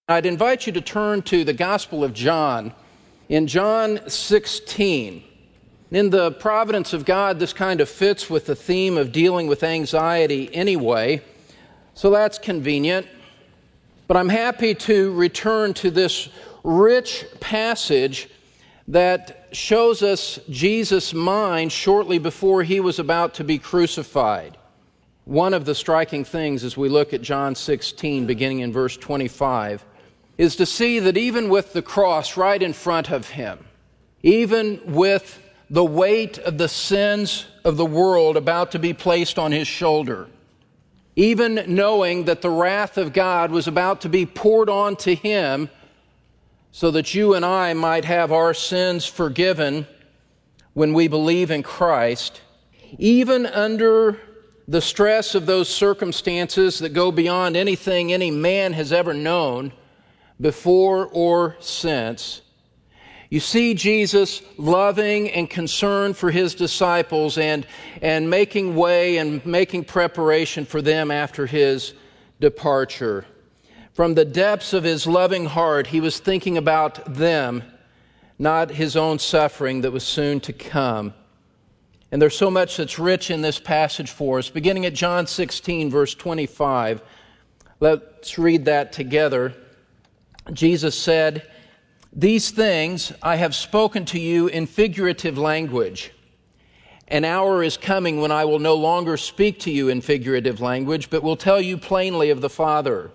I'd invite you to turn to the Gospel of John. In John 16, in the providence of God, this kind of fits with the theme of dealing with anxiety anyway, so that's convenient. But I'm happy to return to this rich passage that shows us Jesus' mind shortly before he was about to be crucified. One of the striking things as we look at John 16, beginning in verse 25, is to see that even with the cross right in front of him, even with the weight of the sins of the world about to be placed on his shoulder, even knowing that the wrath of God was about to be poured onto him so that you and I might have our sins forgiven when we believe in Christ, even under the stress of those circumstances that go beyond anything any man has ever known, before or since, you see Jesus loving and concerned for his disciples and making way and making preparation for them after his departure. From the depths of his loving heart, he was thinking about them, not his own suffering that was soon to come. And there's so much that's rich in this passage for us. Beginning at John 16, verse 25, let's read that together. Jesus said, "These things I have spoken to you in figurative language. An hour is coming when I will no longer speak to you in figurative language, but will tell you plainly of the Father.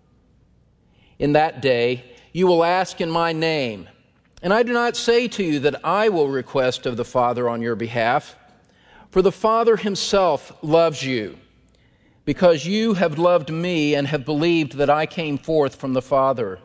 In that day you will ask in my name, and I do not say to you that I will request of the Father on your behalf, for the Father himself loves you, because you have loved me and have believed that I came forth from the Father.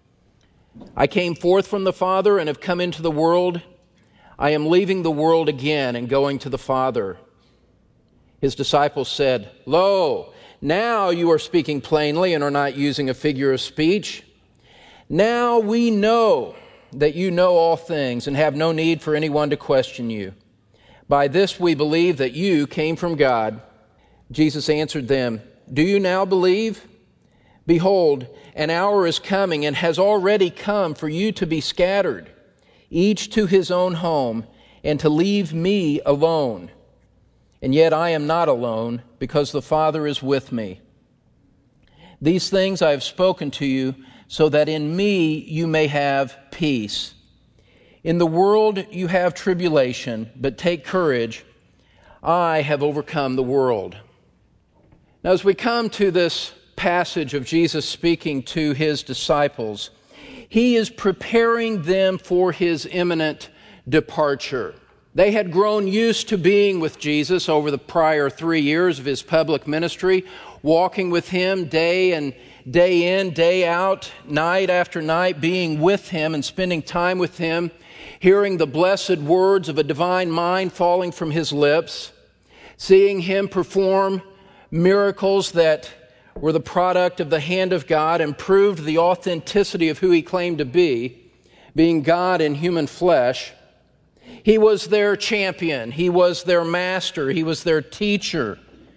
I came forth from the Father and have come into the world. I am leaving the world again and going to the Father." His disciples said, "Lo, now you are speaking plainly and are not using a figure of speech. Now we know that you know all things and have no need for anyone to question you. By this we believe that you came from God." Jesus answered them, "Do you now believe? Behold, an hour is coming and has already come for you to be scattered, each to his own home, and to leave me alone. And yet I am not alone, because the Father is with me. These things I have spoken to you, so that in me you may have peace. In the world you have tribulation, but take courage. I have overcome the world." Now, as we come to this passage of Jesus speaking to his disciples, he is preparing them for his imminent departure. They had grown used to being with Jesus over the prior 3 years of his public ministry, walking with him day in, day out, night after night, being with him and spending time with him, hearing the blessed words of a divine mind falling from his lips, seeing him perform miracles that were the product of the hand of God and proved the authenticity of who he claimed to be, being God in human flesh. He was their champion. He was their master. He was their teacher.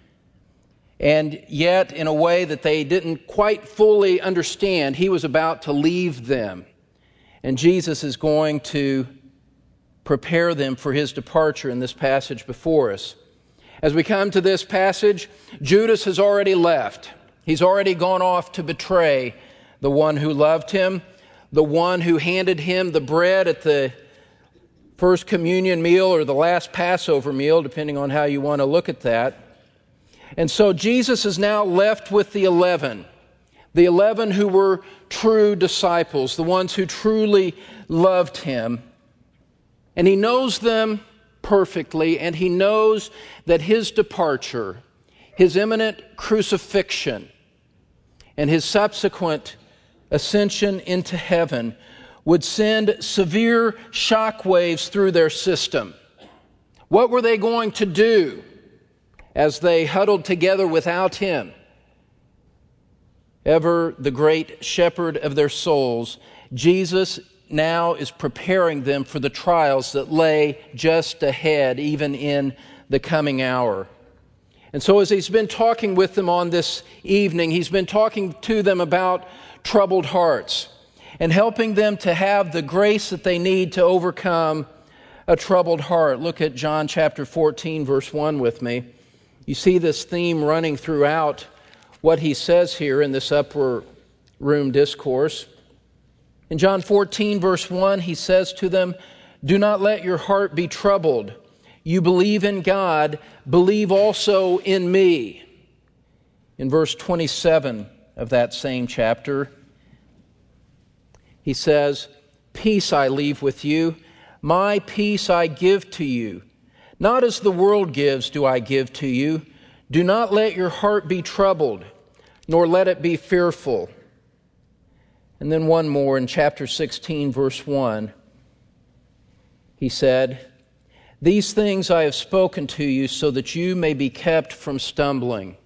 And yet, in a way that they didn't quite fully understand, he was about to leave them. And Jesus is going to prepare them for his departure in this passage before us. As we come to this passage, Judas has already left. He's already gone off to betray the one who loved him, the one who handed him the bread at the first communion meal or the last Passover meal, depending on how you want to look at that. And so Jesus is now left with the 11 who were true disciples, the ones who truly loved him. And he knows them perfectly, and he knows that his departure, his imminent crucifixion, and his subsequent ascension into heaven would send severe shockwaves through their system. What were they going to do as they huddled together without him? Ever the great shepherd of their souls, Jesus now is preparing them for the trials that lay just ahead, even in the coming hour. And so as he's been talking with them on this evening, he's been talking to them about troubled hearts and helping them to have the grace that they need to overcome a troubled heart. Look at John chapter 14, verse 1 with me. You see this theme running throughout what he says here in this upper room discourse. In John 14, verse 1, he says to them, "Do not let your heart be troubled. You believe in God, believe also in me." In verse 27 of that same chapter, he says, "Peace I leave with you, my peace I give to you. Not as the world gives do I give to you. Do not let your heart be troubled, nor let it be fearful." And then one more in chapter 16, verse 1. He said, "These things I have spoken to you so that you may be kept from stumbling."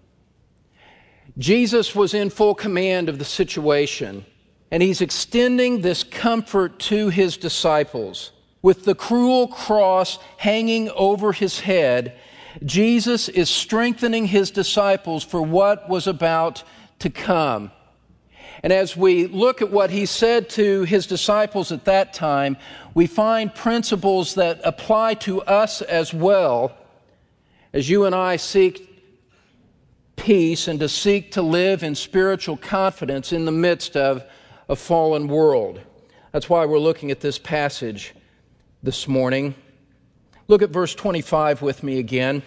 Jesus was in full command of the situation, and he's extending this comfort to his disciples. With the cruel cross hanging over his head, Jesus is strengthening his disciples for what was about to come. And as we look at what he said to his disciples at that time, we find principles that apply to us as well as you and I seek peace and to seek to live in spiritual confidence in the midst of a fallen world. That's why we're looking at this passage this morning. Look at verse 25 with me again.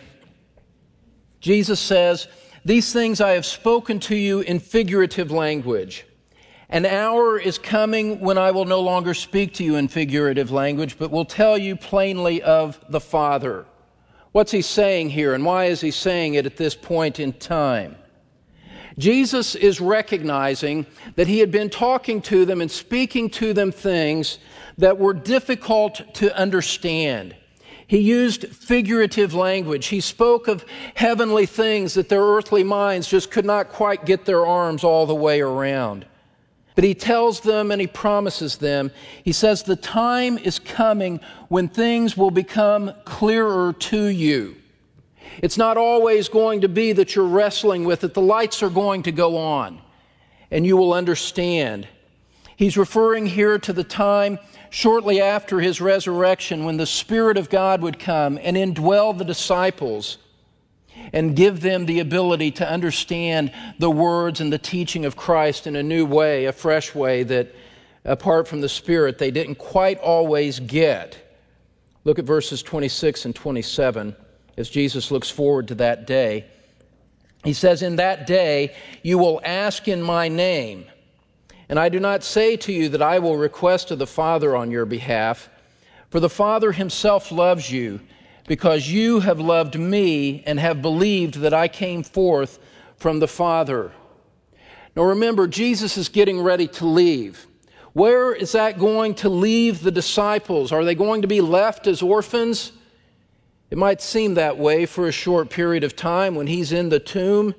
Jesus says, "These things I have spoken to you in figurative language. An hour is coming when I will no longer speak to you in figurative language, but will tell you plainly of the Father." What's he saying here, and why is he saying it at this point in time? Jesus is recognizing that he had been talking to them and speaking to them things that were difficult to understand. He used figurative language. He spoke of heavenly things that their earthly minds just could not quite get their arms all the way around. But he tells them and he promises them, he says, the time is coming when things will become clearer to you. It's not always going to be that you're wrestling with it. The lights are going to go on and you will understand. He's referring here to the time shortly after his resurrection when the Spirit of God would come and indwell the disciples and give them the ability to understand the words and the teaching of Christ in a new way, a fresh way that apart from the Spirit they didn't quite always get. Look at verses 26 and 27 as Jesus looks forward to that day. He says, "In that day you will ask in my name, and I do not say to you that I will request of the Father on your behalf, for the Father himself loves you, because you have loved me and have believed that I came forth from the Father." Now remember, Jesus is getting ready to leave. Where is that going to leave the disciples? Are they going to be left as orphans? It might seem that way for a short period of time when he's in the tomb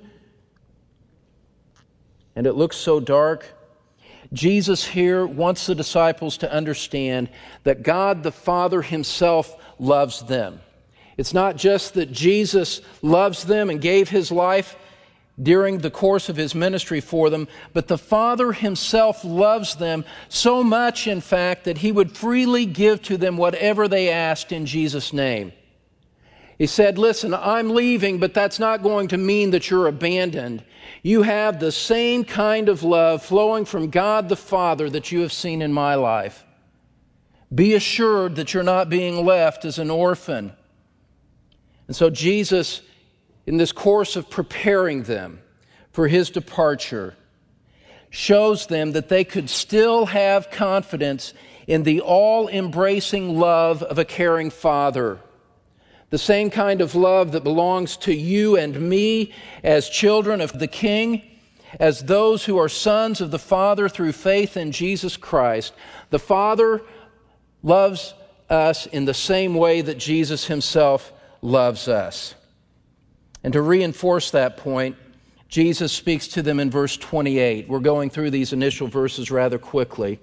and it looks so dark. Jesus here wants the disciples to understand that God the Father himself loves them. It's not just that Jesus loves them and gave his life during the course of his ministry for them, but the Father himself loves them so much, in fact, that he would freely give to them whatever they asked in Jesus' name. He said, "Listen, I'm leaving, but that's not going to mean that you're abandoned. You have the same kind of love flowing from God the Father that you have seen in my life. Be assured that you're not being left as an orphan." And so Jesus, in this course of preparing them for his departure, shows them that they could still have confidence in the all-embracing love of a caring Father. The same kind of love that belongs to you and me as children of the King, as those who are sons of the Father through faith in Jesus Christ. The Father loves us in the same way that Jesus himself loves us. And to reinforce that point, Jesus speaks to them in verse 28. We're going through these initial verses rather quickly.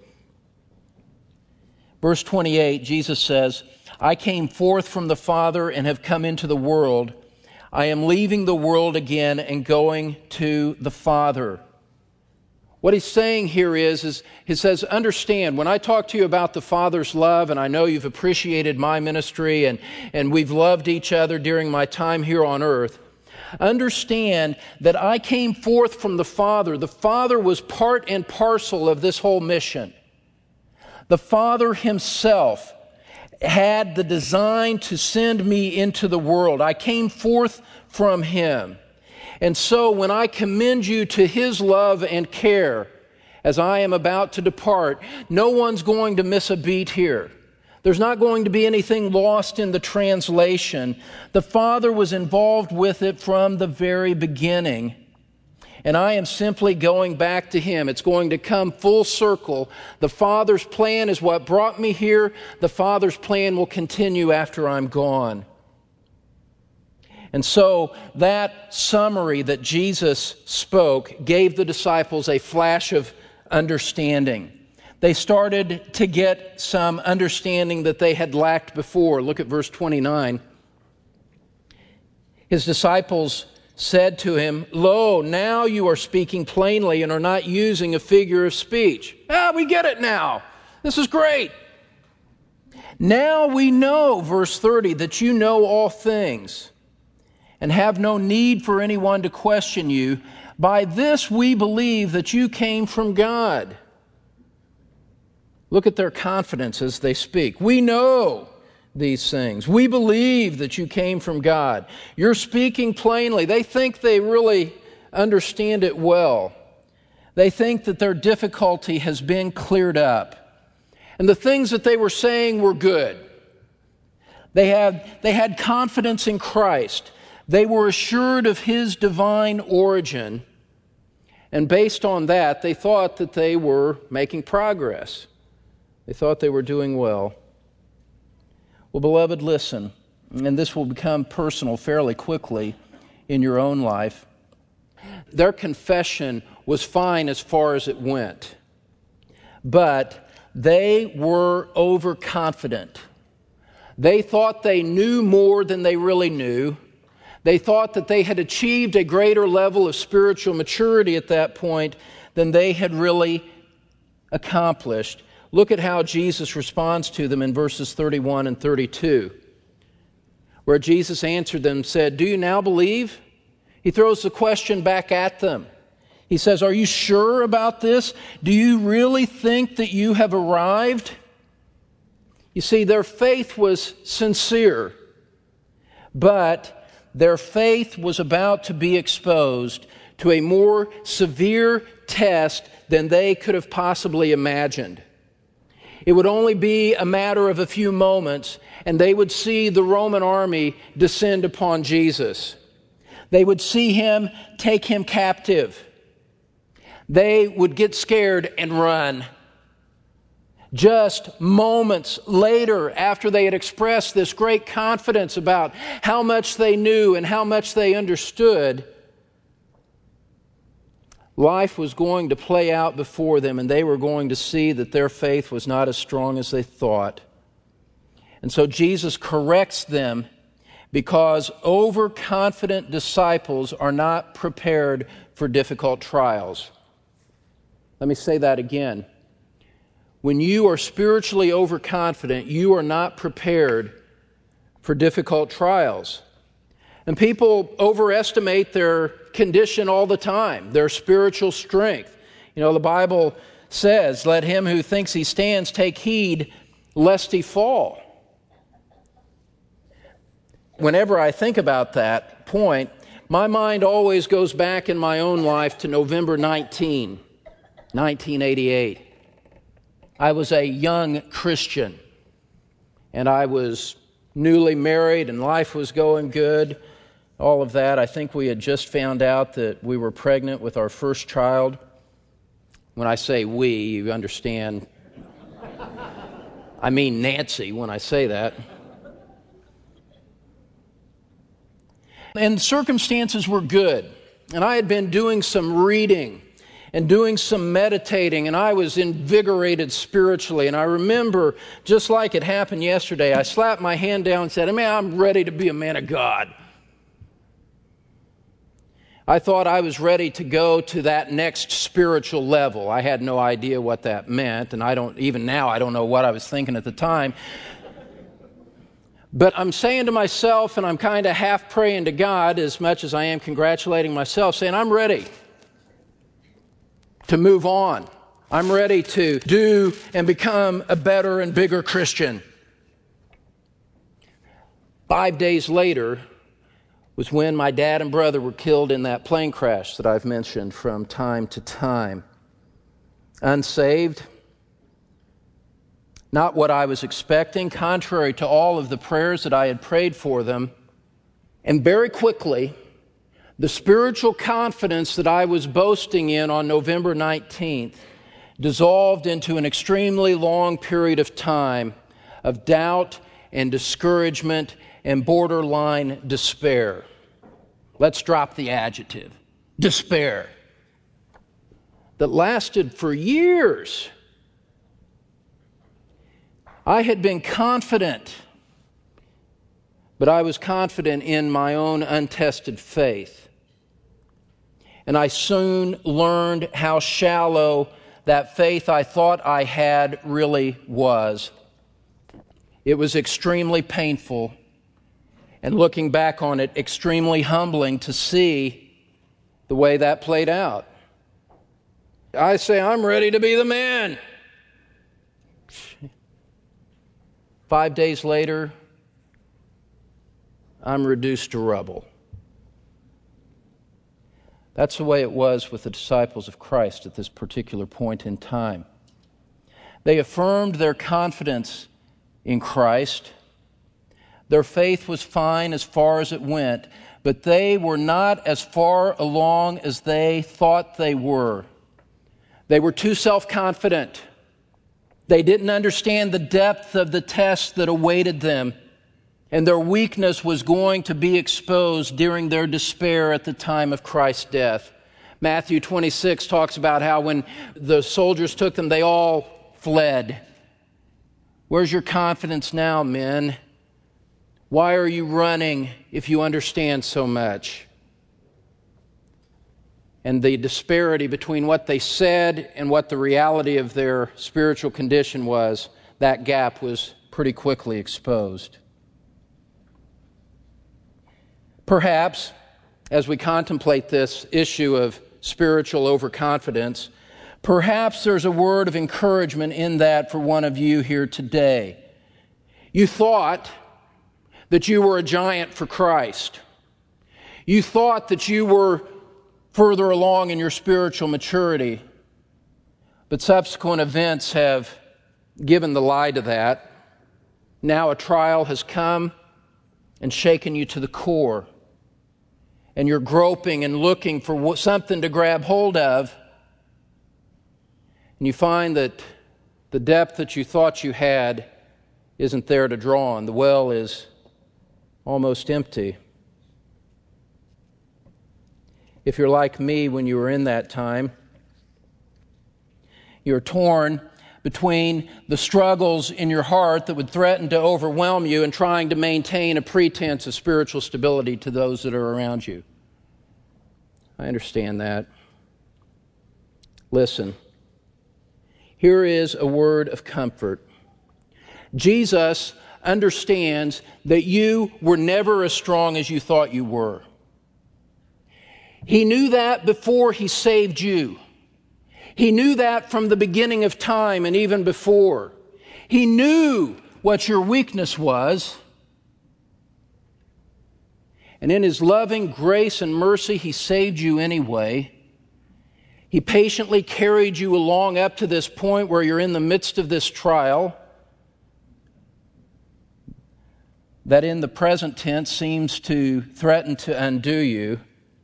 Verse 28, Jesus says, "I came forth from the Father and have come into the world. I am leaving the world again and going to the Father." What he's saying here is he says, understand, when I talk to you about the Father's love, and I know you've appreciated my ministry and we've loved each other during my time here on earth, understand that I came forth from the Father. The Father was part and parcel of this whole mission. The Father himself had the design to send me into the world. I came forth from him. And so when I commend you to his love and care, as I am about to depart, no one's going to miss a beat here. There's not going to be anything lost in the translation. The Father was involved with it from the very beginning. And I am simply going back to him. It's going to come full circle. The Father's plan is what brought me here. The Father's plan will continue after I'm gone. And so that summary that Jesus spoke gave the disciples a flash of understanding. They started to get some understanding that they had lacked before. Look at verse 29. His disciples said to him, "Lo, now you are speaking plainly and are not using a figure of speech." We get it now. This is great. Now we know, verse 30, that you know all things and have no need for anyone to question you. By this we believe that you came from God. Look at their confidence as they speak. We know these things. We believe that you came from God. You're speaking plainly. They think they really understand it well. They think that their difficulty has been cleared up. And the things that they were saying were good. They had confidence in Christ. They were assured of his divine origin. And based on that, they thought that they were making progress. They thought they were doing well. Well, beloved, listen, and this will become personal fairly quickly in your own life. Their confession was fine as far as it went, but they were overconfident. They thought they knew more than they really knew. They thought that they had achieved a greater level of spiritual maturity at that point than they had really accomplished. Look at how Jesus responds to them in verses 31 and 32, where Jesus answered them and said, "Do you now believe?" He throws the question back at them. He says, "Are you sure about this? Do you really think that you have arrived?" You see, their faith was sincere, but their faith was about to be exposed to a more severe test than they could have possibly imagined. It would only be a matter of a few moments, and they would see the Roman army descend upon Jesus. They would see him take him captive. They would get scared and run. Just moments later, after they had expressed this great confidence about how much they knew and how much they understood, life was going to play out before them, and they were going to see that their faith was not as strong as they thought. And so Jesus corrects them, because overconfident disciples are not prepared for difficult trials. Let me say that again. When you are spiritually overconfident, you are not prepared for difficult trials. And people overestimate their condition all the time, their spiritual strength. You know, the Bible says, "Let him who thinks he stands take heed lest he fall." Whenever I think about that point, my mind always goes back in my own life to November 1988. I was a young Christian, and I was newly married, and life was going good, all of that. I think we had just found out that we were pregnant with our first child. When I say we, you understand. I mean Nancy when I say that. And circumstances were good, and I had been doing some reading and doing some meditating, and I was invigorated spiritually. And I remember, just like it happened yesterday, I slapped my hand down and said, "Man, I'm ready to be a man of God." I thought I was ready to go to that next spiritual level. I had no idea what that meant, and I don't know what I was thinking at the time. But I'm saying to myself, and I'm kind of half praying to God as much as I am congratulating myself, saying, I'm ready to move on. I'm ready to do and become a better and bigger Christian. 5 days later was when my dad and brother were killed in that plane crash that I've mentioned from time to time. Unsaved, not what I was expecting, contrary to all of the prayers that I had prayed for them. And very quickly, the spiritual confidence that I was boasting in on November 19th dissolved into an extremely long period of time of doubt and discouragement and borderline despair. Let's drop the adjective, despair, that lasted for years. I had been confident, but I was confident in my own untested faith. And I soon learned how shallow that faith I thought I had really was. It was extremely painful, and looking back on it, extremely humbling to see the way that played out. I say, I'm ready to be the man. 5 days later, I'm reduced to rubble. That's the way it was with the disciples of Christ at this particular point in time. They affirmed their confidence in Christ. Their faith was fine as far as it went, but they were not as far along as they thought they were. They were too self-confident. They didn't understand the depth of the test that awaited them, and their weakness was going to be exposed during their despair at the time of Christ's death. Matthew 26 talks about how when the soldiers took them, they all fled. Where's your confidence now, men? Why are you running if you understand so much? And the disparity between what they said and what the reality of their spiritual condition was, that gap was pretty quickly exposed. Perhaps, as we contemplate this issue of spiritual overconfidence, perhaps there's a word of encouragement in that for one of you here today. You thought that you were a giant for Christ. You thought that you were further along in your spiritual maturity, but subsequent events have given the lie to that. Now a trial has come and shaken you to the core, and you're groping and looking for something to grab hold of, and you find that the depth that you thought you had isn't there to draw on. The well is almost empty. If you're like me when you were in that time, you're torn between the struggles in your heart that would threaten to overwhelm you and trying to maintain a pretense of spiritual stability to those that are around you. I understand that. Listen, here is a word of comfort. Jesus understands that you were never as strong as you thought you were. He knew that before He saved you. He knew that from the beginning of time and even before. He knew what your weakness was. And in His loving grace and mercy, He saved you anyway. He patiently carried you along up to this point where you're in the midst of this trial that in the present tense seems to threaten to undo you.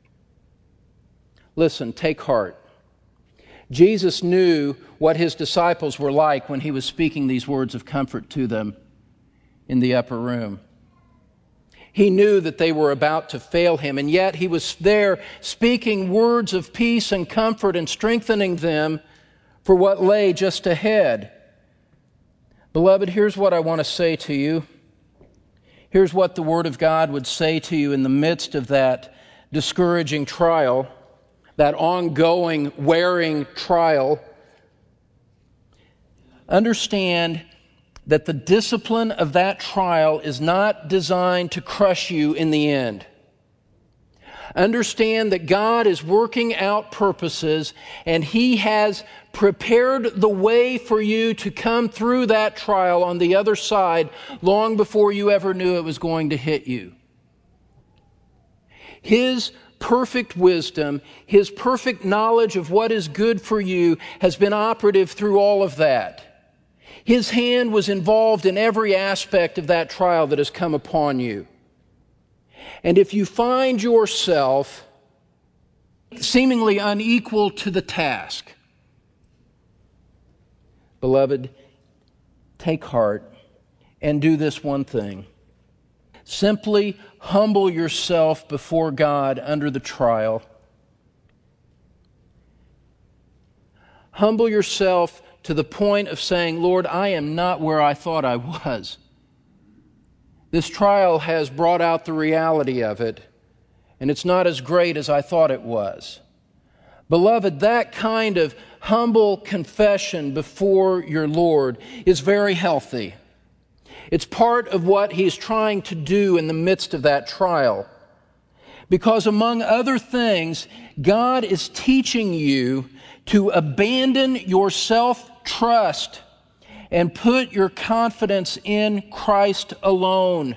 Listen, take heart. Jesus knew what His disciples were like when He was speaking these words of comfort to them in the upper room. He knew that they were about to fail Him, and yet He was there speaking words of peace and comfort and strengthening them for what lay just ahead. Beloved, here's what I want to say to you. Here's what the Word of God would say to you in the midst of that discouraging trial, that ongoing, wearing trial, understand that the discipline of that trial is not designed to crush you in the end. Understand that God is working out purposes, and He has prepared the way for you to come through that trial on the other side long before you ever knew it was going to hit you. His perfect wisdom, His perfect knowledge of what is good for you has been operative through all of that. His hand was involved in every aspect of that trial that has come upon you. And if you find yourself seemingly unequal to the task, beloved, take heart and do this one thing. Simply humble yourself before God under the trial. Humble yourself to the point of saying, Lord, I am not where I thought I was. This trial has brought out the reality of it, and it's not as great as I thought it was. Beloved, that kind of humble confession before your Lord is very healthy. It's part of what He's trying to do in the midst of that trial. Because among other things, God is teaching you to abandon your self-trust and put your confidence in Christ alone.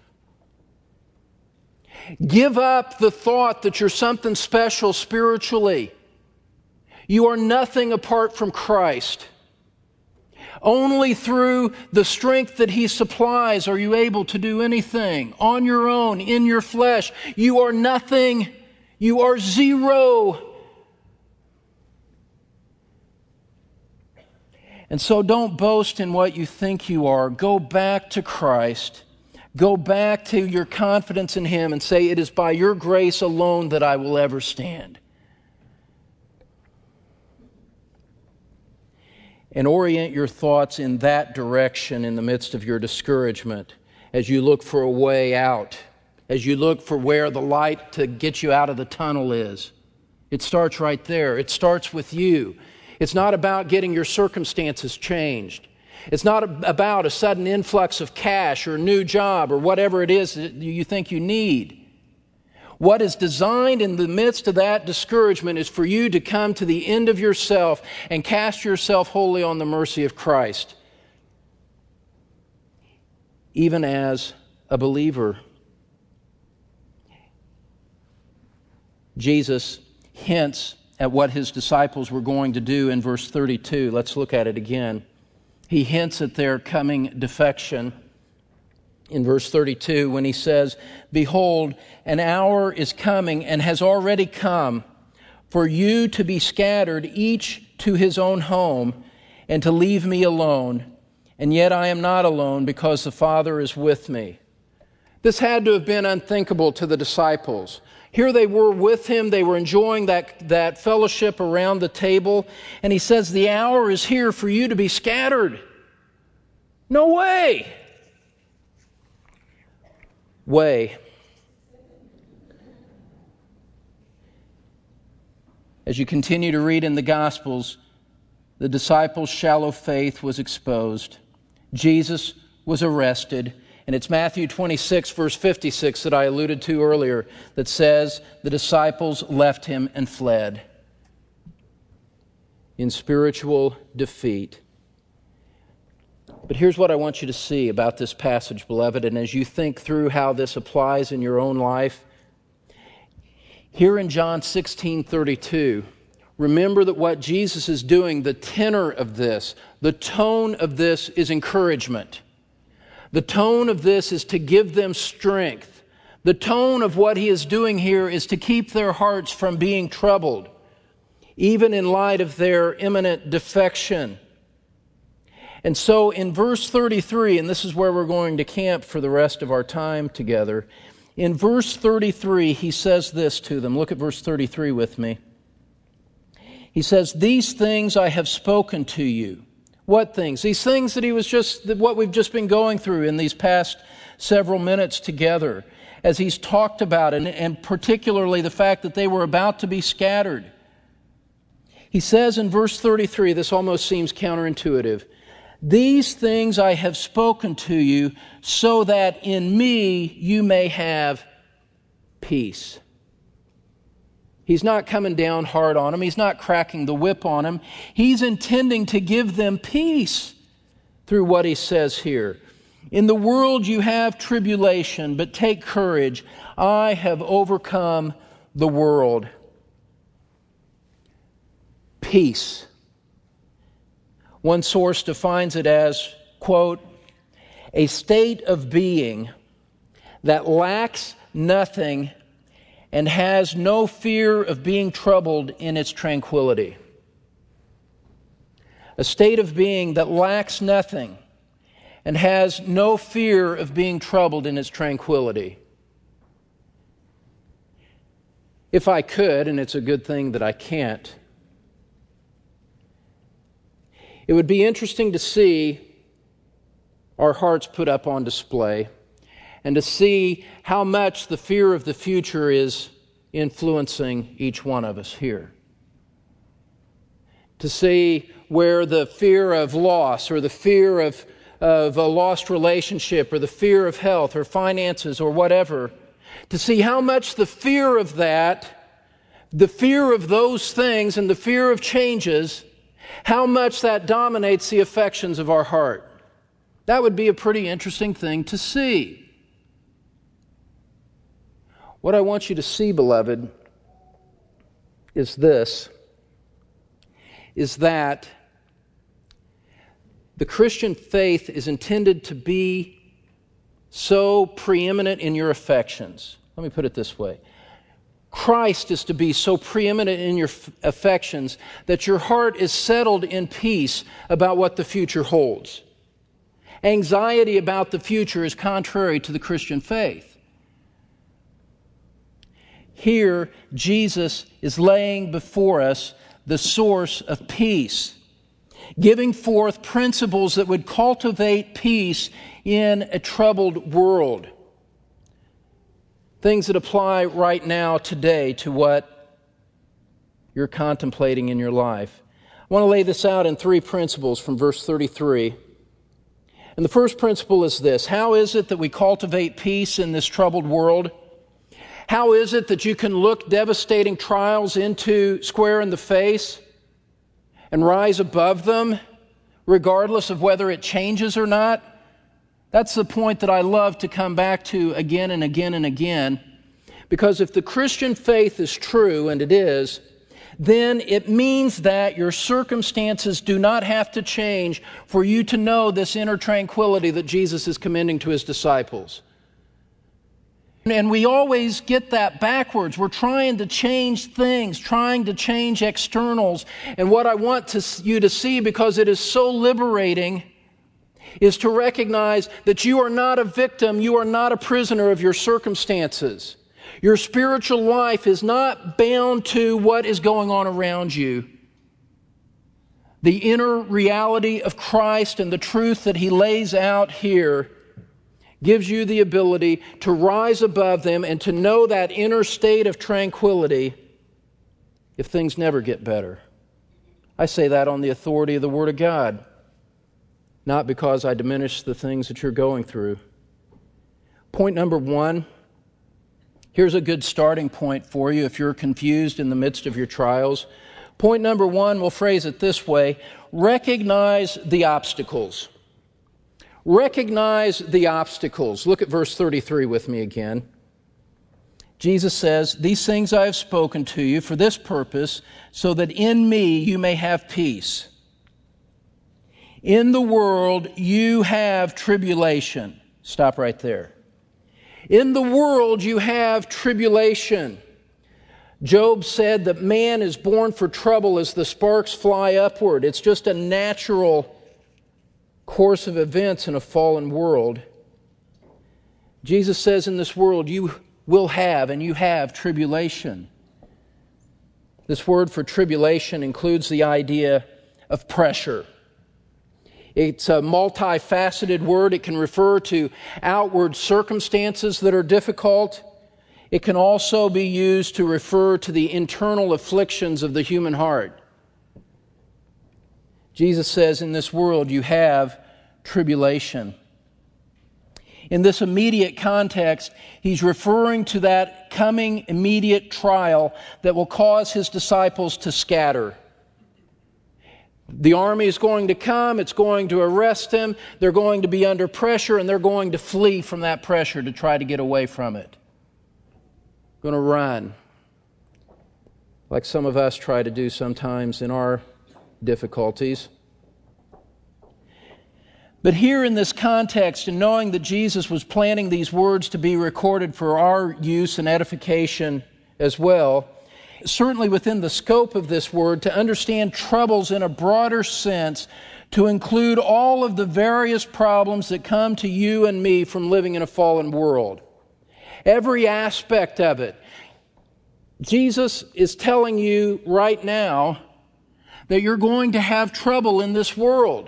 Give up the thought that you're something special spiritually. You are nothing apart from Christ. Only through the strength that He supplies are you able to do anything. On your own, in your flesh, you are nothing. You are zero. And so don't boast in what you think you are. Go back to Christ. Go back to your confidence in Him and say, it is by your grace alone that I will ever stand. And orient your thoughts in that direction in the midst of your discouragement as you look for a way out, as you look for where the light to get you out of the tunnel is. It starts right there. It starts with you. It's not about getting your circumstances changed. It's not about a sudden influx of cash or a new job or whatever it is that you think you need. What is designed in the midst of that discouragement is for you to come to the end of yourself and cast yourself wholly on the mercy of Christ. Even as a believer, Jesus hints at what His disciples were going to do in verse 32. Let's look at it again. He hints at their coming defection in verse 32 when He says, "Behold, an hour is coming and has already come for you to be scattered, each to his own home, and to leave me alone. And yet I am not alone, because the Father is with me." This had to have been unthinkable to the disciples. Here they were with Him. They were enjoying that fellowship around the table. And He says, the hour is here for you to be scattered. No way. Way. As you continue to read in the Gospels, the disciples' shallow faith was exposed. Jesus was arrested. And it's Matthew 26, verse 56 that I alluded to earlier that says the disciples left Him and fled in spiritual defeat. But here's what I want you to see about this passage, beloved, and as you think through how this applies in your own life, here in John 16:32, remember that what Jesus is doing, the tenor of this, the tone of this is encouragement. The tone of this is to give them strength. The tone of what He is doing here is to keep their hearts from being troubled, even in light of their imminent defection. And so in verse 33, and this is where we're going to camp for the rest of our time together, in verse 33, He says this to them. Look at verse 33 with me. He says, "These things I have spoken to you." What things? These things that what we've just been going through in these past several minutes together. as he's talked about, and particularly the fact that they were about to be scattered. He says in verse 33, this almost seems counterintuitive, "These things I have spoken to you, so that in me you may have peace." He's not coming down hard on them. He's not cracking the whip on them. He's intending to give them peace through what he says here. "In the world you have tribulation, but take courage. I have overcome the world." Peace. One source defines it as, quote, "a state of being that lacks nothing and has no fear of being troubled in its tranquility." A state of being that lacks nothing and has no fear of being troubled in its tranquility. If I could, and it's a good thing that I can't, it would be interesting to see our hearts put up on display and to see how much the fear of the future is influencing each one of us here. To see where the fear of loss or the fear of a lost relationship or the fear of health or finances or whatever, to see how much the fear of that, the fear of those things and the fear of changes, how much that dominates the affections of our heart. That would be a pretty interesting thing to see. What I want you to see, beloved, is this, is that the Christian faith is intended to be so preeminent in your affections. Let me put it this way. Christ is to be so preeminent in your affections that your heart is settled in peace about what the future holds. Anxiety about the future is contrary to the Christian faith. Here, Jesus is laying before us the source of peace, giving forth principles that would cultivate peace in a troubled world. Things that apply right now, today, to what you're contemplating in your life. I want to lay this out in 3 principles from verse 33. And the first principle is this: how is it that we cultivate peace in this troubled world? How is it that you can look devastating trials square in the face and rise above them, regardless of whether it changes or not? That's the point that I love to come back to again and again and again. Because if the Christian faith is true, and it is, then it means that your circumstances do not have to change for you to know this inner tranquility that Jesus is commending to his disciples. And we always get that backwards. We're trying to change things, trying to change externals. And what I want you to see, because it is so liberating, is to recognize that you are not a victim, you are not a prisoner of your circumstances. Your spiritual life is not bound to what is going on around you. The inner reality of Christ and the truth that he lays out here gives you the ability to rise above them and to know that inner state of tranquility if things never get better. I say that on the authority of the Word of God, not because I diminish the things that you're going through. Point number 1, here's a good starting point for you if you're confused in the midst of your trials. Point number 1, we'll phrase it this way: recognize the obstacles. Recognize the obstacles. Look at verse 33 with me again. Jesus says, "These things I have spoken to you for this purpose, so that in me you may have peace. In the world you have tribulation." Stop right there. In the world you have tribulation. Job said that man is born for trouble as the sparks fly upward. It's just a natural course of events in a fallen world. Jesus says in this world you will have, and you have, tribulation. This word for tribulation includes the idea of pressure. It's a multifaceted word. It can refer to outward circumstances that are difficult. It can also be used to refer to the internal afflictions of the human heart. Jesus says, in this world you have tribulation. In this immediate context, he's referring to that coming immediate trial that will cause his disciples to scatter. The army is going to come, it's going to arrest them, they're going to be under pressure, and they're going to flee from that pressure to try to get away from it. Going to run, like some of us try to do sometimes in our difficulties. But here in this context, and knowing that Jesus was planning these words to be recorded for our use and edification as well, certainly within the scope of this word, to understand troubles in a broader sense, to include all of the various problems that come to you and me from living in a fallen world. Every aspect of it. Jesus is telling you right now that you're going to have trouble in this world.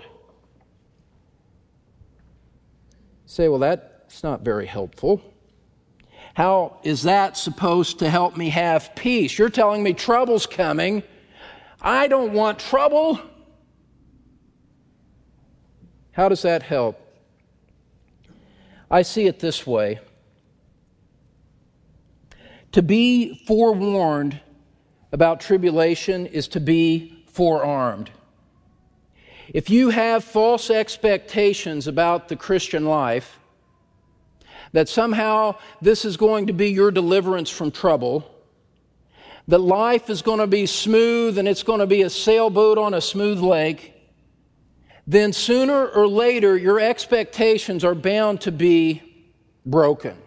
You say, well, that's not very helpful. How is that supposed to help me have peace? You're telling me trouble's coming. I don't want trouble. How does that help? I see it this way. To be forewarned about tribulation is to be forearmed. If you have false expectations about the Christian life, that somehow this is going to be your deliverance from trouble, that life is going to be smooth and it's going to be a sailboat on a smooth lake, then sooner or later your expectations are bound to be broken.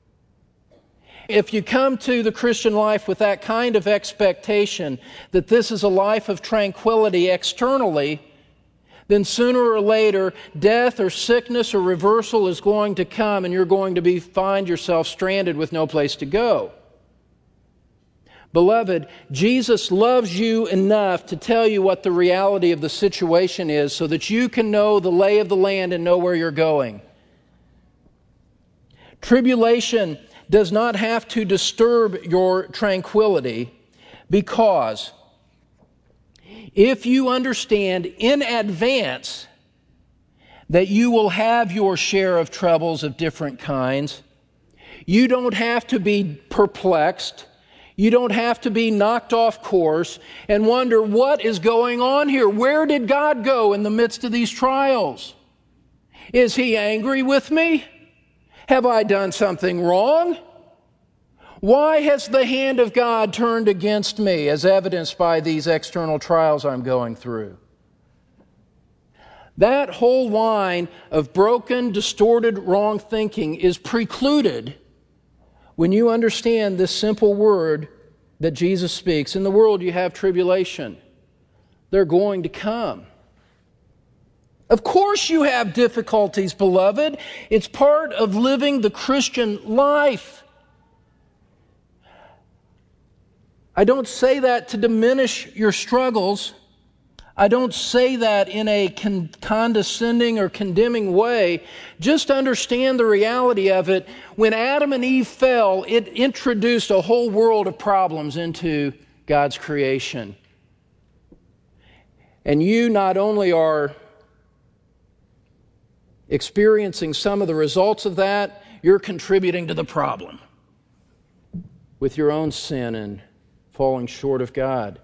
If you come to the Christian life with that kind of expectation that this is a life of tranquility externally, then sooner or later, death or sickness or reversal is going to come and you're going to find yourself stranded with no place to go. Beloved, Jesus loves you enough to tell you what the reality of the situation is so that you can know the lay of the land and know where you're going. Tribulation does not have to disturb your tranquility, because if you understand in advance that you will have your share of troubles of different kinds, you don't have to be perplexed. You don't have to be knocked off course and wonder, what is going on here? Where did God go in the midst of these trials? Is He angry with me? Have I done something wrong? Why has the hand of God turned against me, as evidenced by these external trials I'm going through? That whole line of broken, distorted, wrong thinking is precluded when you understand this simple word that Jesus speaks. In the world you have tribulation. They're going to come. Of course you have difficulties, beloved. It's part of living the Christian life. I don't say that to diminish your struggles. I don't say that in a condescending or condemning way. Just understand the reality of it. When Adam and Eve fell, it introduced a whole world of problems into God's creation. And you not only are experiencing some of the results of that, you're contributing to the problem with your own sin and falling short of God.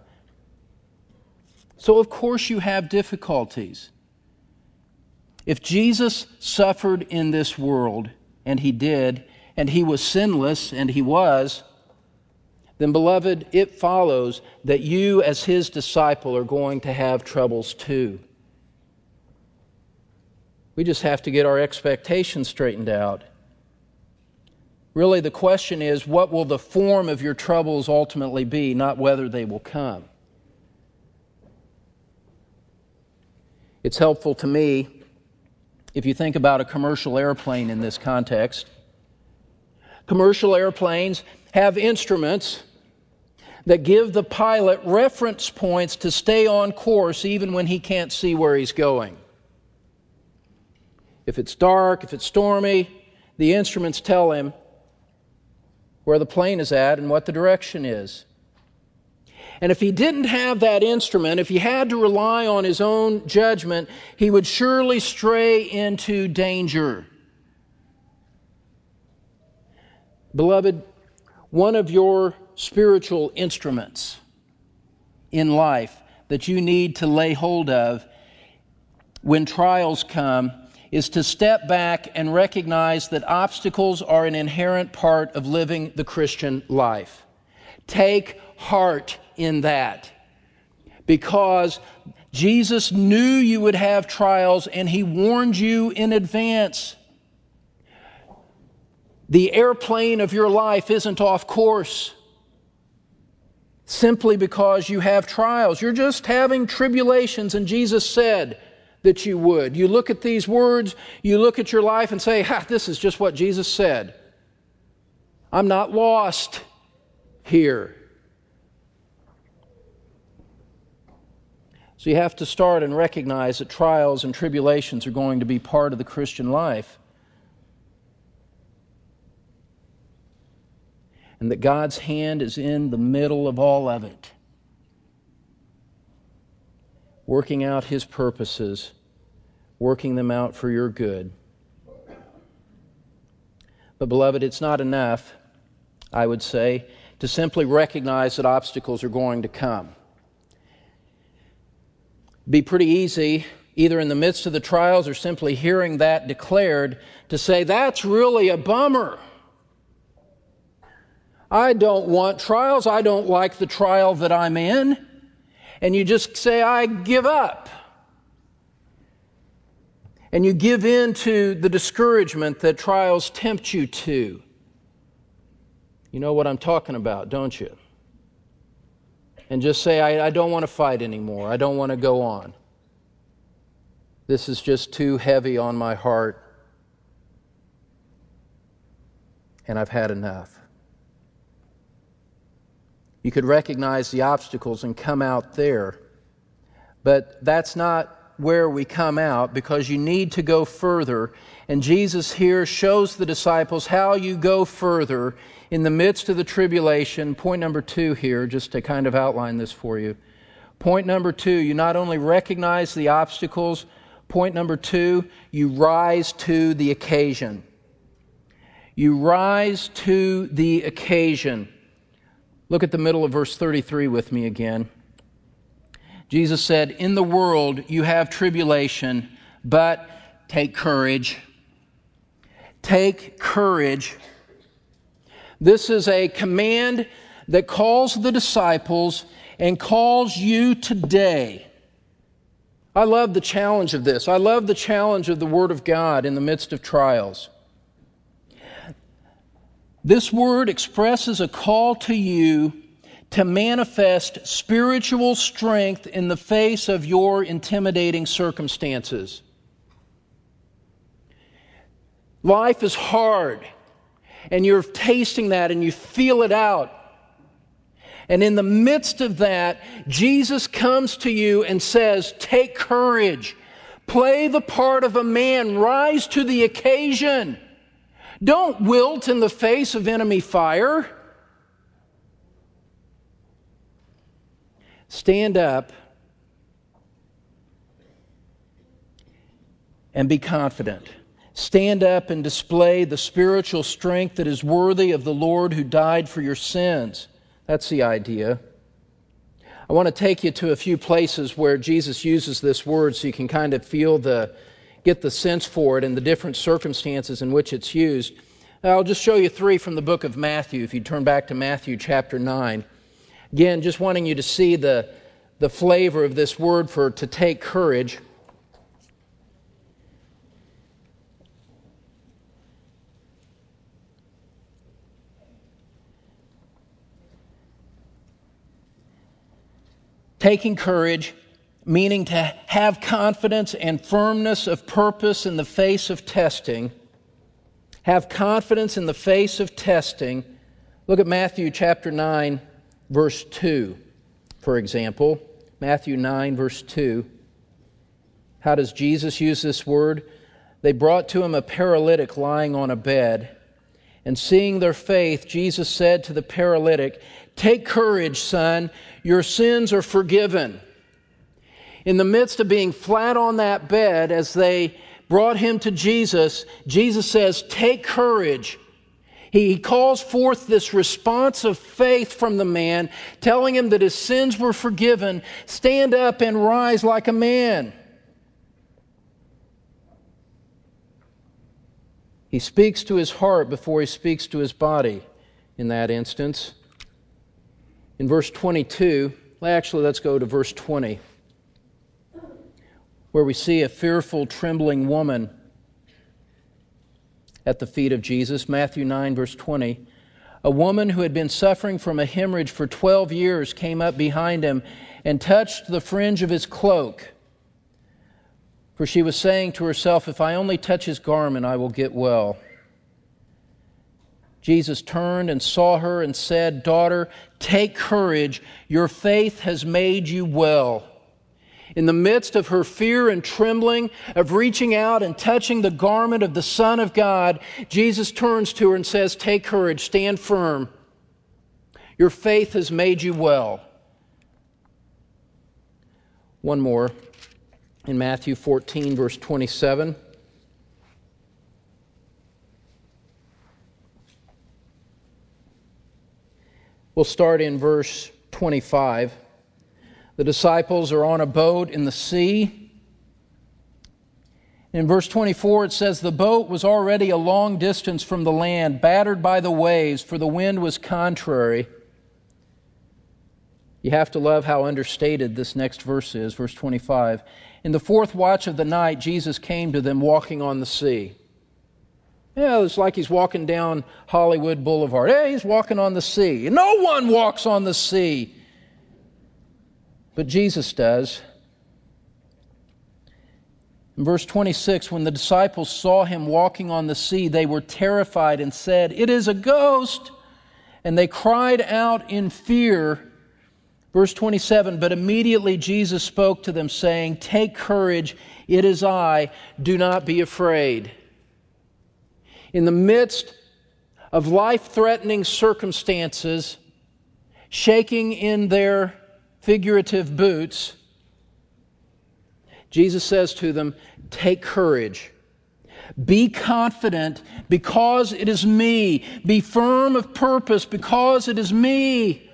So of course you have difficulties. If Jesus suffered in this world, and He did, and He was sinless, and He was, then beloved, it follows that you as His disciple are going to have troubles too. We just have to get our expectations straightened out. Really, the question is, what will the form of your troubles ultimately be, not whether they will come. It's helpful to me if you think about a commercial airplane in this context. Commercial airplanes have instruments that give the pilot reference points to stay on course even when he can't see where he's going. If it's dark, if it's stormy, the instruments tell him where the plane is at and what the direction is. And if he didn't have that instrument, if he had to rely on his own judgment, he would surely stray into danger. Beloved, one of your spiritual instruments in life that you need to lay hold of when trials come is to step back and recognize that obstacles are an inherent part of living the Christian life. Take heart in that, because Jesus knew you would have trials and He warned you in advance. The airplane of your life isn't off course simply because you have trials. You're just having tribulations, and Jesus said that you would. You look at these words, you look at your life and say, this is just what Jesus said. I'm not lost here. So you have to start and recognize that trials and tribulations are going to be part of the Christian life. And that God's hand is in the middle of all of it, working out His purposes, working them out for your good. But beloved, it's not enough, I would say, to simply recognize that obstacles are going to come. It'd be pretty easy, either in the midst of the trials or simply hearing that declared, to say, that's really a bummer. I don't want trials. I don't like the trial that I'm in. And you just say, I give up. And you give in to the discouragement that trials tempt you to. You know what I'm talking about, don't you? And just say, I don't want to fight anymore. I don't want to go on. This is just too heavy on my heart. And I've had enough. You could recognize the obstacles and come out there. But that's not where we come out, because you need to go further. And Jesus here shows the disciples how you go further in the midst of the tribulation. Point number 2 here, just to kind of outline this for you. Point number 2, you not only recognize the obstacles. Point number 2, you rise to the occasion. You rise to the occasion. Look at the middle of verse 33 with me again. Jesus said, in the world you have tribulation, but take courage. Take courage. This is a command that calls the disciples and calls you today. I love the challenge of this. I love the challenge of the Word of God in the midst of trials. This word expresses a call to you to manifest spiritual strength in the face of your intimidating circumstances. Life is hard, and you're tasting that and you feel it out. And in the midst of that, Jesus comes to you and says, take courage, play the part of a man, rise to the occasion. Don't wilt in the face of enemy fire. Stand up and be confident. Stand up and display the spiritual strength that is worthy of the Lord who died for your sins. That's the idea. I want to take you to a few places where Jesus uses this word so you can kind of get the sense for it and the different circumstances in which it's used. I'll just show you 3 from the book of Matthew, if you turn back to Matthew chapter 9. Again, just wanting you to see the flavor of this word for to take courage. Taking courage, meaning to have confidence and firmness of purpose in the face of testing. Have confidence in the face of testing. Look at Matthew chapter 9, verse 2, for example. Matthew 9, verse 2. How does Jesus use this word? they brought to him a paralytic lying on a bed. And seeing their faith, Jesus said to the paralytic, "Take courage, son, your sins are forgiven." In the midst of being flat on that bed, as they brought him to Jesus, Jesus says, "Take courage." He calls forth this response of faith from the man, telling him that his sins were forgiven. Stand up and rise like a man. He speaks to his heart before he speaks to his body in that instance. In verse 22, actually let's go to verse 20, where we see a fearful, trembling woman at the feet of Jesus. Matthew 9, verse 20. A woman who had been suffering from a hemorrhage for 12 years came up behind him and touched the fringe of his cloak. For she was saying to herself, "If I only touch his garment, I will get well." Jesus turned and saw her and said, "Daughter, take courage. Your faith has made you well." In the midst of her fear and trembling, of reaching out and touching the garment of the Son of God, Jesus turns to her and says, "Take courage, stand firm. Your faith has made you well." One more in Matthew 14, verse 27. We'll start in verse 25. The disciples are on a boat in the sea. In verse 24 it says, "The boat was already a long distance from the land, battered by the waves, for the wind was contrary." You have to love how understated this next verse is, verse 25. "In the fourth watch of the night, Jesus came to them walking on the sea." Yeah, it's like he's walking down Hollywood Boulevard. Hey, he's walking on the sea. No one walks on the sea. But Jesus does. In verse 26, when the disciples saw him walking on the sea, they were terrified and said, "It is a ghost!" And they cried out in fear. Verse 27, but immediately Jesus spoke to them, saying, "Take courage, it is I, do not be afraid." In the midst of life-threatening circumstances, shaking in their figurative boots, Jesus says to them, "Take courage. Be confident because it is me. Be firm of purpose because it is me."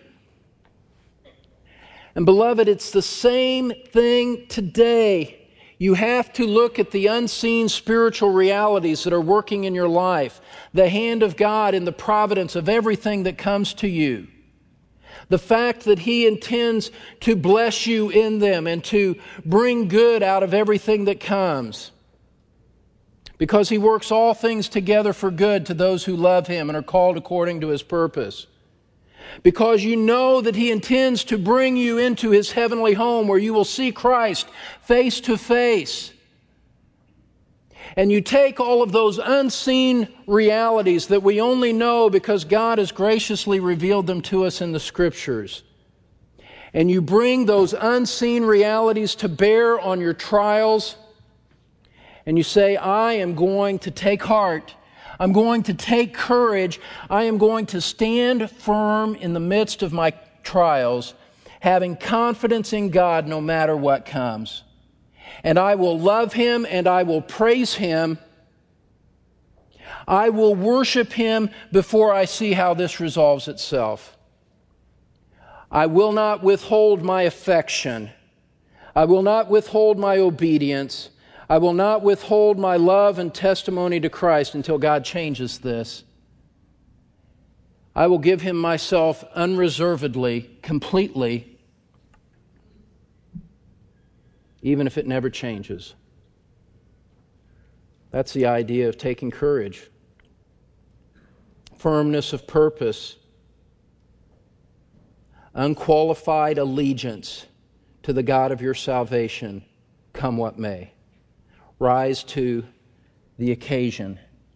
And beloved, it's the same thing today. You have to look at the unseen spiritual realities that are working in your life, the hand of God in the providence of everything that comes to you. The fact that He intends to bless you in them and to bring good out of everything that comes. Because He works all things together for good to those who love Him and are called according to His purpose. Because you know that He intends to bring you into His heavenly home where you will see Christ face to face. And you take all of those unseen realities that we only know because God has graciously revealed them to us in the Scriptures. And you bring those unseen realities to bear on your trials. And you say, "I am going to take heart. I'm going to take courage. I am going to stand firm in the midst of my trials, having confidence in God no matter what comes. And I will love Him and I will praise Him. I will worship Him before I see how this resolves itself. I will not withhold my affection. I will not withhold my obedience. I will not withhold my love and testimony to Christ until God changes this. I will give Him myself unreservedly, completely, even if it never changes." That's the idea of taking courage. Firmness of purpose. Unqualified allegiance to the God of your salvation, come what may. Rise to the occasion.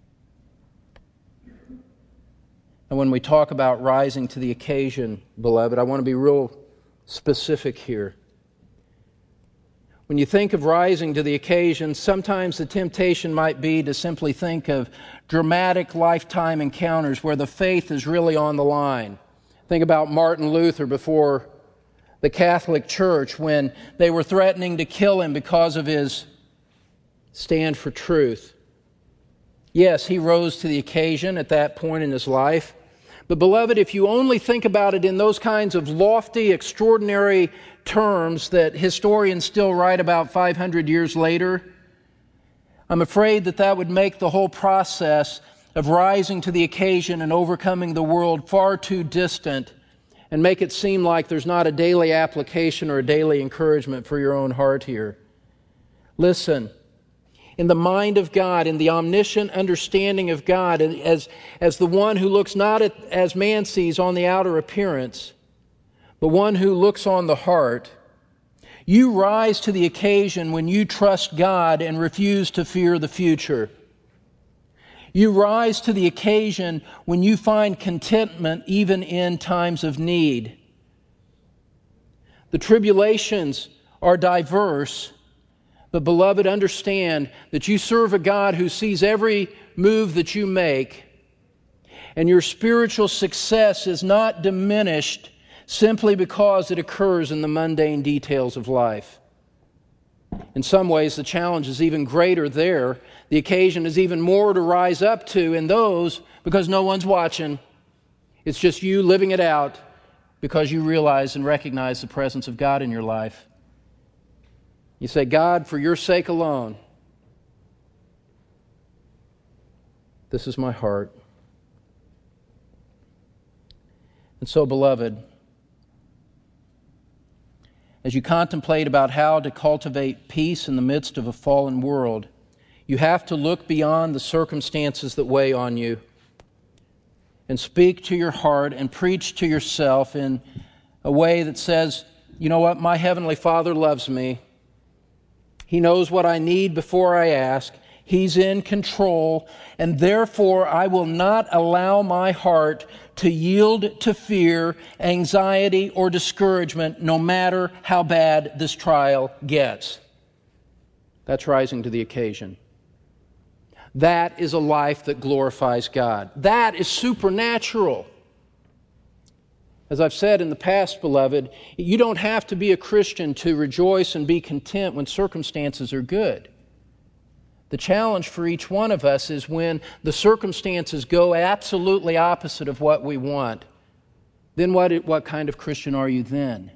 And when we talk about rising to the occasion, beloved, I want to be real specific here. When you think of rising to the occasion, sometimes the temptation might be to simply think of dramatic lifetime encounters where the faith is really on the line. Think about Martin Luther before the Catholic Church when they were threatening to kill him because of his stand for truth. Yes, he rose to the occasion at that point in his life. But beloved, if you only think about it in those kinds of lofty, extraordinary terms that historians still write about 500 years later, I'm afraid that would make the whole process of rising to the occasion and overcoming the world far too distant and make it seem like there's not a daily application or a daily encouragement for your own heart here. Listen. In the mind of God, in the omniscient understanding of God, as the one who looks not as man sees on the outer appearance, but one who looks on the heart, you rise to the occasion when you trust God and refuse to fear the future. You rise to the occasion when you find contentment even in times of need. The tribulations are diverse, but beloved, understand that you serve a God who sees every move that you make, and your spiritual success is not diminished simply because it occurs in the mundane details of life. In some ways, the challenge is even greater there. The occasion is even more to rise up to in those because no one's watching. It's just you living it out because you realize and recognize the presence of God in your life. You say, God, for your sake alone, this is my heart. And so, beloved, as you contemplate about how to cultivate peace in the midst of a fallen world, you have to look beyond the circumstances that weigh on you and speak to your heart and preach to yourself in a way that says, you know what, my Heavenly Father loves me. He knows what I need before I ask. He's in control, and therefore I will not allow my heart to yield to fear, anxiety, or discouragement, no matter how bad this trial gets. That's rising to the occasion. That is a life that glorifies God. That is supernatural. As I've said in the past, beloved, you don't have to be a Christian to rejoice and be content when circumstances are good. The challenge for each one of us is when the circumstances go absolutely opposite of what we want. Then what kind of Christian are you then?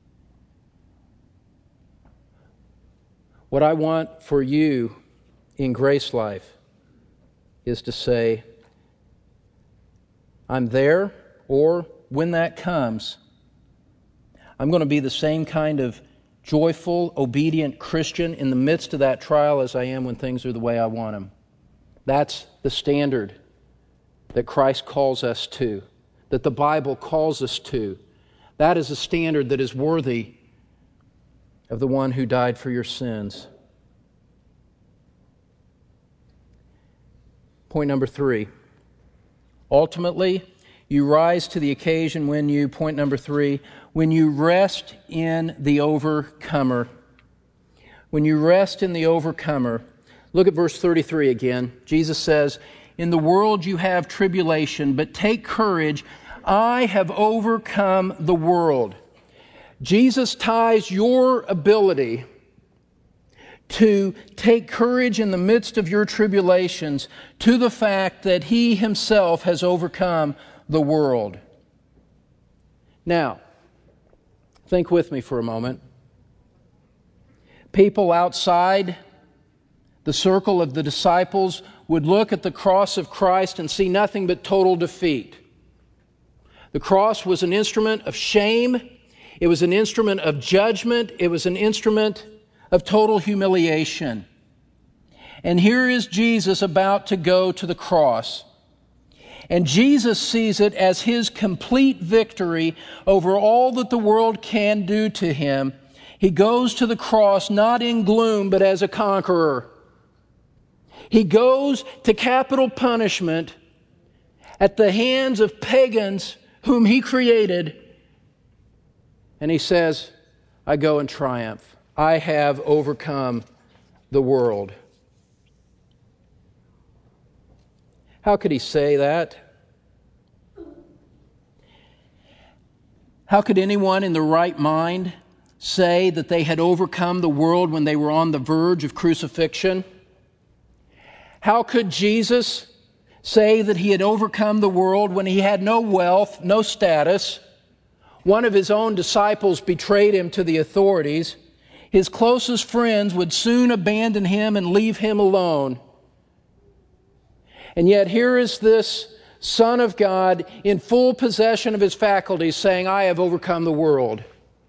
What I want for you in Grace Life is to say, I'm there, or when that comes, I'm going to be the same kind of joyful, obedient Christian in the midst of that trial as I am when things are the way I want them. That's the standard that Christ calls us to, that the Bible calls us to. That is a standard that is worthy of the one who died for your sins. Point number 3. Ultimately, you rise to the occasion when you, point number 3, when you rest in the overcomer. When you rest in the overcomer. Look at verse 33 again. Jesus says, in the world you have tribulation, but take courage, I have overcome the world. Jesus ties your ability to take courage in the midst of your tribulations to the fact that He Himself has overcome the world. Now, think with me for a moment. People outside the circle of the disciples would look at the cross of Christ and see nothing but total defeat. The cross was an instrument of shame. It was an instrument of judgment. It was an instrument of total humiliation. And here is Jesus about to go to the cross. And Jesus sees it as His complete victory over all that the world can do to Him. He goes to the cross not in gloom, but as a conqueror. He goes to capital punishment at the hands of pagans whom He created. And He says, I go in triumph. I have overcome the world. How could he say that? How could anyone in their right mind say that they had overcome the world when they were on the verge of crucifixion? How could Jesus say that he had overcome the world when he had no wealth, no status? One of his own disciples betrayed him to the authorities. His closest friends would soon abandon him and leave him alone. And yet here is this Son of God in full possession of his faculties saying, I have overcome the world.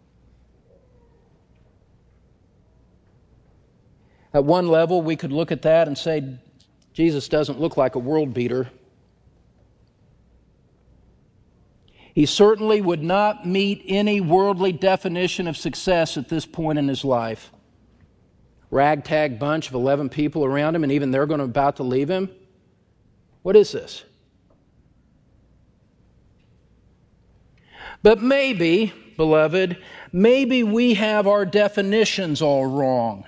At one level, we could look at that and say, Jesus doesn't look like a world beater. He certainly would not meet any worldly definition of success at this point in his life. Ragtag bunch of 11 people around him, and even they're about to leave him. What is this? But maybe, beloved, maybe we have our definitions all wrong.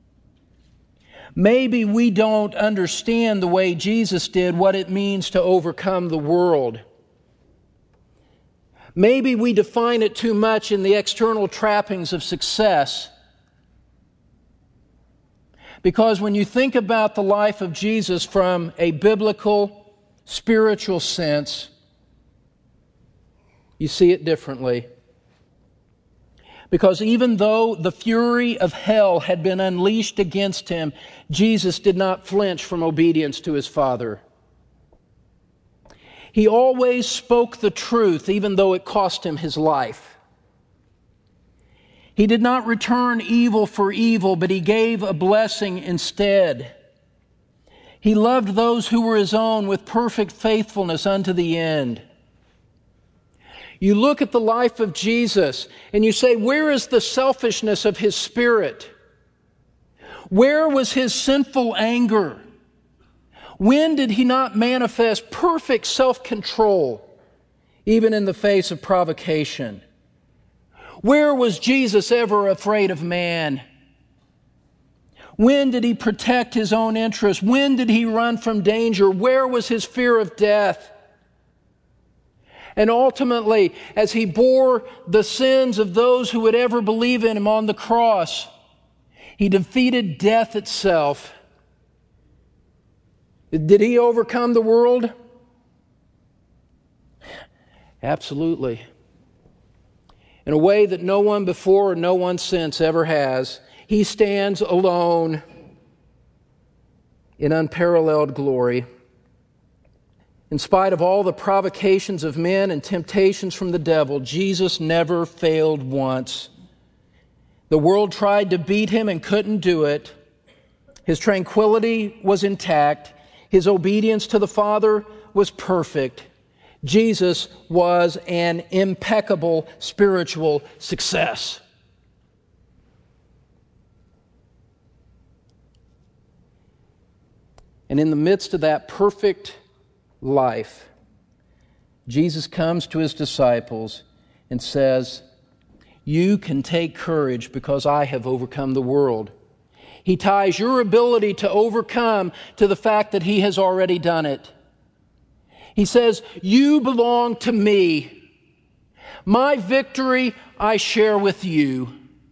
Maybe we don't understand the way Jesus did what it means to overcome the world. Maybe we define it too much in the external trappings of success. Because when you think about the life of Jesus from a biblical, spiritual sense, you see it differently. Because even though the fury of hell had been unleashed against him, Jesus did not flinch from obedience to his Father. He always spoke the truth, even though it cost him his life. He did not return evil for evil, but he gave a blessing instead. He loved those who were his own with perfect faithfulness unto the end. You look at the life of Jesus and you say, where is the selfishness of his spirit? Where was his sinful anger? When did he not manifest perfect self-control, even in the face of provocation? Where was Jesus ever afraid of man? When did he protect his own interests? When did he run from danger? Where was his fear of death? And ultimately, as he bore the sins of those who would ever believe in him on the cross, he defeated death itself. Did he overcome the world? Absolutely. In a way that no one before or no one since ever has. He stands alone in unparalleled glory. In spite of all the provocations of men and temptations from the devil, Jesus never failed once. The world tried to beat him and couldn't do it. His tranquility was intact. His obedience to the Father was perfect. Jesus was an impeccable spiritual success. And in the midst of that perfect life, Jesus comes to his disciples and says, you can take courage because I have overcome the world. He ties your ability to overcome to the fact that he has already done it. He says, you belong to me. My victory I share with you.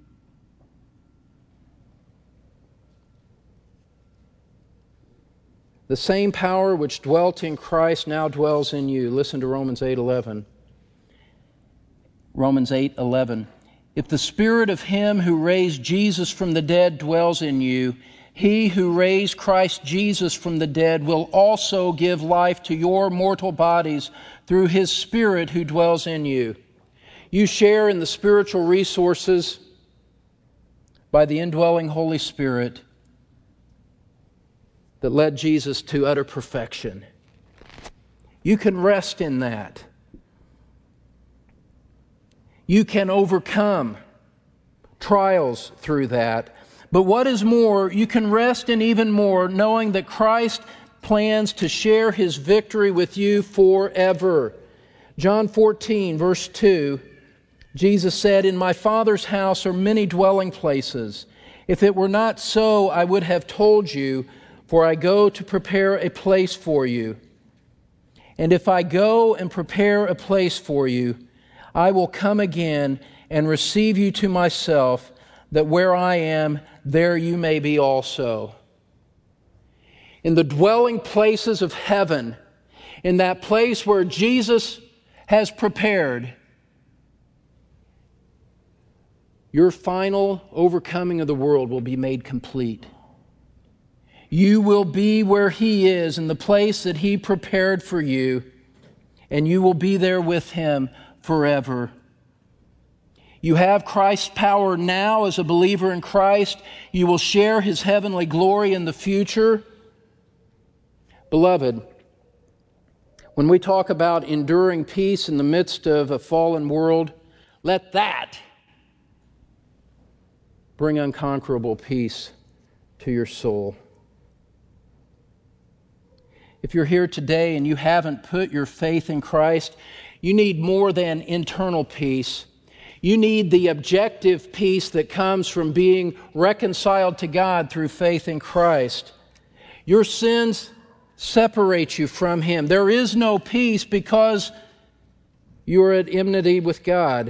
The same power which dwelt in Christ now dwells in you. Listen to Romans 8:11. Romans 8:11. If the Spirit of him who raised Jesus from the dead dwells in you, he who raised Christ Jesus from the dead will also give life to your mortal bodies through his Spirit who dwells in you. You share in the spiritual resources by the indwelling Holy Spirit that led Jesus to utter perfection. You can rest in that. You can overcome trials through that. But what is more, you can rest in even more knowing that Christ plans to share his victory with you forever. John 14, verse 2, Jesus said, "In my Father's house are many dwelling places. If it were not so, I would have told you, for I go to prepare a place for you. And if I go and prepare a place for you, I will come again and receive you to myself, that where I am, there you may be also." In the dwelling places of heaven, in that place where Jesus has prepared, your final overcoming of the world will be made complete. You will be where He is, in the place that He prepared for you, and you will be there with Him forever. You have Christ's power now as a believer in Christ. You will share His heavenly glory in the future. Beloved, when we talk about enduring peace in the midst of a fallen world, let that bring unconquerable peace to your soul. If you're here today and you haven't put your faith in Christ, you need more than internal peace. You need the objective peace that comes from being reconciled to God through faith in Christ. Your sins separate you from Him. There is no peace because you are at enmity with God.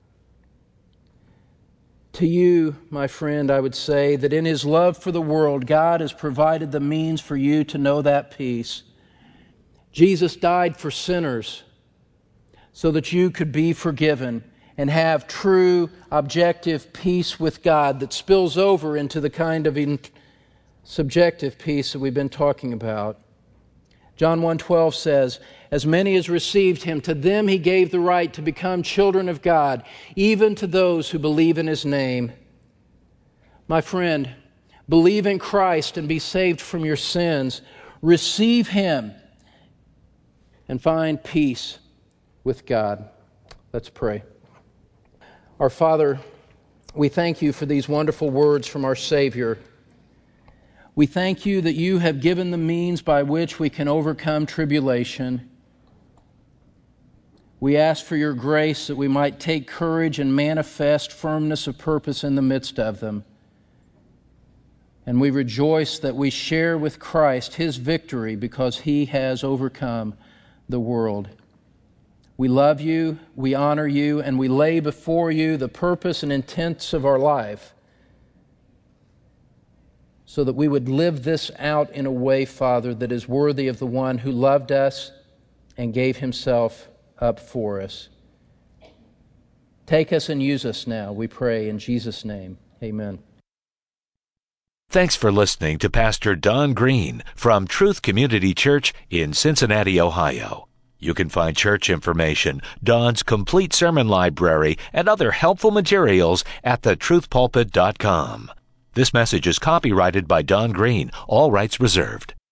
To you, my friend, I would say that in His love for the world, God has provided the means for you to know that peace. Jesus died for sinners so that you could be forgiven and have true, objective peace with God that spills over into the kind of subjective peace that we've been talking about. John 1:12 says, "As many as received Him, to them He gave the right to become children of God, even to those who believe in His name." My friend, believe in Christ and be saved from your sins. Receive Him and find peace with God. Let's pray. Our Father, we thank You for these wonderful words from our Savior. We thank You that You have given the means by which we can overcome tribulation. We ask for Your grace that we might take courage and manifest firmness of purpose in the midst of them. And we rejoice that we share with Christ His victory because He has overcome the world. We love You, we honor You, and we lay before You the purpose and intents of our life, so that we would live this out in a way, Father, that is worthy of the one who loved us and gave Himself up for us. Take us and use us now, we pray in Jesus' name. Amen. Thanks for listening to Pastor Don Green from Truth Community Church in Cincinnati, Ohio. You can find church information, Don's complete sermon library, and other helpful materials at thetruthpulpit.com. This message is copyrighted by Don Green, all rights reserved.